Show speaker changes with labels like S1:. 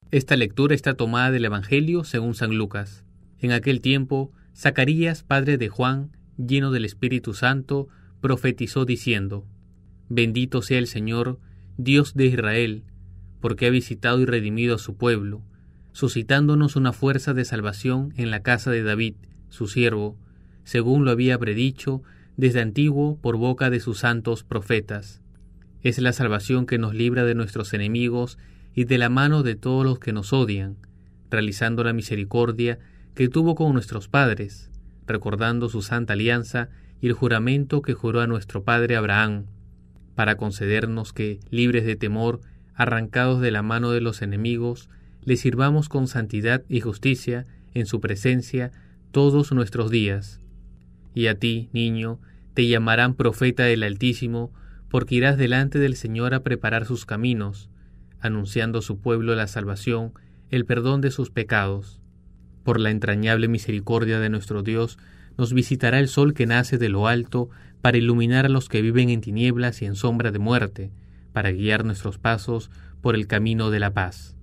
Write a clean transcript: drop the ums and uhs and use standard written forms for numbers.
S1: Esta lectura está tomada del Evangelio según San Lucas. En aquel tiempo, Zacarías, padre de Juan, lleno del Espíritu Santo, profetizó diciendo: Bendito sea el Señor, Dios de Israel, porque ha visitado y redimido a su pueblo, suscitándonos una fuerza de salvación en la casa de David, su siervo, según lo había predicho desde antiguo por boca de sus santos profetas. Es la salvación que nos libra de nuestros enemigos y de la mano de todos los que nos odian, realizando la misericordia que tuvo con nuestros padres, recordando su santa alianza y el juramento que juró a nuestro padre Abraham, para concedernos que, libres de temor, arrancados de la mano de los enemigos, le sirvamos con santidad y justicia en su presencia todos nuestros días. Y a ti, niño, te llamarán profeta del Altísimo, porque irás delante del Señor a preparar sus caminos, anunciando a su pueblo la salvación, el perdón de sus pecados. Por la entrañable misericordia de nuestro Dios, nos visitará el sol que nace de lo alto para iluminar a los que viven en tinieblas y en sombra de muerte, para guiar nuestros pasos por el camino de la paz.